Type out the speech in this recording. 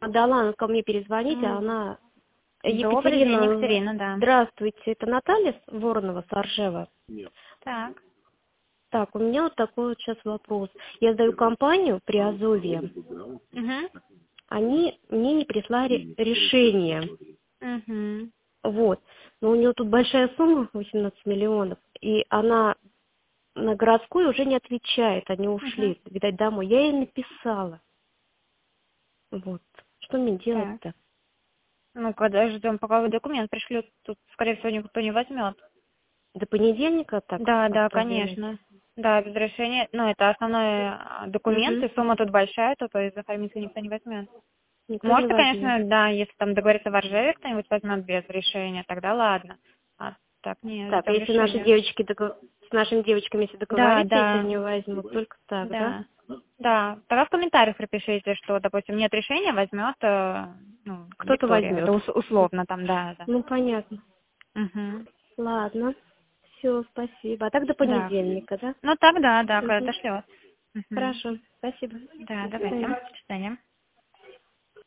дала ко мне перезвонить, а она... Добрый день, Екатерина, Екатерина, да. здравствуйте, это Наталья Воронова с Оржева? Так. Так, у меня вот такой вот сейчас вопрос. Я сдаю компанию при Азове. Угу. Они мне не прислали решение. Угу. Вот. Но у нее тут большая сумма, 18 миллионов, и она на городскую уже не отвечает. Они ушли, видать, домой. Я ей написала. Вот. Что мне Так. делать-то? Ну, когда ждем, пока вы документ пришлют, тут, скорее всего, никто не возьмет. До понедельника так? Да, да, оставляют? конечно. Да, без решения. Ну, это основной документ, и сумма тут большая, то есть оформитель никто не возьмет. Никто не Можете, возьмет. конечно, да, если там договориться в Оржеве, кто-нибудь возьмет без решения, тогда ладно. А так нет, Так, а ждем если наши решения. девочки с нашими девочками, если Да, договориться, если да, не возьмут, только так, да? да. Да, тогда в комментариях пропишите, что, допустим, нет решения, возьмет, ну, Кто-то Виктория. Это возьмет. условно там, да, да. Ну, понятно. Угу. Ладно. Все, спасибо. А так до Да. понедельника, да? Ну так, да, да, когда Угу. дошлет. Угу. Хорошо. Спасибо. Да, До давайте. свидания. До свидания.